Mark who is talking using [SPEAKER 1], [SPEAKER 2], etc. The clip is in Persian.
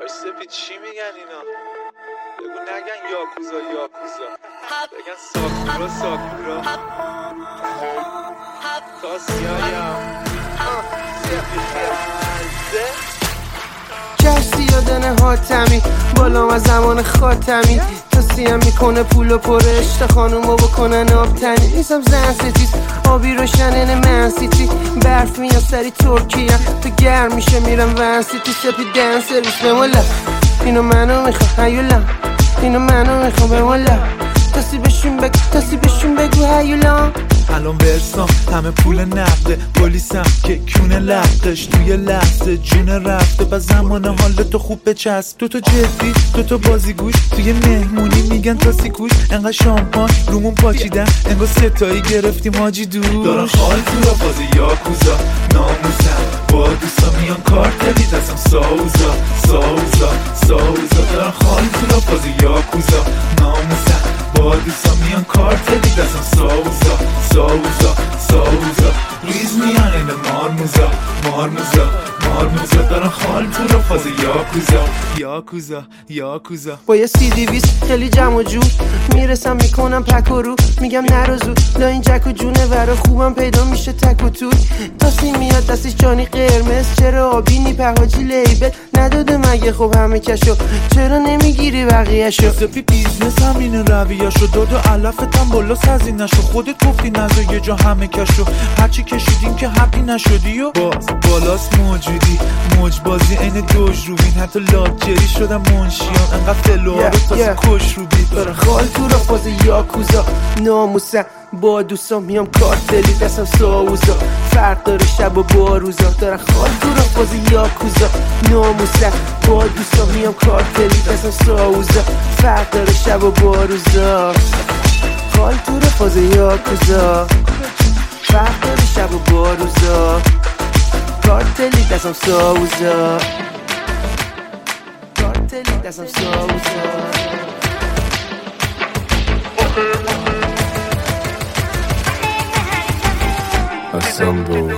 [SPEAKER 1] سپید چی میگن اینا؟ بگو نگن یاکوزا بگن ساکورا کاسیایم سپید
[SPEAKER 2] کشتی یادنه حاتمی بالام از زمان خاتمی تاسیم میکنه پول و پرش تا خانومو بکنن آبتنی نیستم زن ستیز آبی روشنن من سیتی برف میاد سری ترکیه تو گرم میشه میرم ون سیتی سپید دن سرویس بمولا اینو منو میخوام هیولا اینو منو میخوام بمولا تاسی بشون بگو هیولا
[SPEAKER 1] الان ورسام همه پول نقده پلیسم که کونه لقش توی لحظه جون رفته و زمان حال تو خوب بچسب تو جدی تو بازیگوش توی مهمونی میگن تاسی کوش انقدر شامپان رومون پاچیدن انگار ستایی گرفتیم حاجی دوش دارن خال تو را بازی یاکوزا ناموسم با دوستا میان کارتلی دستم ساوزا دارن خال تو را بازی یاکوزا ناموسم با دوستا میان کارتلی دستم ساوزا ریز میان این مارموزا دارن خال تو را فاز یاکوزا
[SPEAKER 2] با یه CD20 خیلی جمع و جور میرسم میکنم پک و رو میگم نروزو لا این جک و جونه ورا خوبم پیدا میشه تک و توی تاسی میاد دستش جانی قرمز چرا آبی نیپه حاجی لیبل نداده مگه خب همه کشو چرا نمیگیری بقیهشو
[SPEAKER 1] سپی بیزنس همینه رویهشو دادو علفتم بالا سزی نشو خودت گفتی نزا یه جا همه کشو هرچی کشیدیم که حقی نشدی و باز بالاست موجودی موجبازی این دوج رو بین حتی لاجری شدم منشیان انقدر فلوها رو تازه کش رو بید
[SPEAKER 2] داره خال تو را فاز یاکوزا ناموسم با دوستان میام کارتلی دستم ساوزا فرق داره شب و باروزا داره خال تو را فاز یاکوزا ناموسم با دوستان میام کارتلی دستم ساوزا فرق داره شب و باروزا خال تو را فاز یاکوزا فرق داره شب و باروزا کارتلی دستم ساوزا کارتلی دستم ساوزا
[SPEAKER 3] Assemble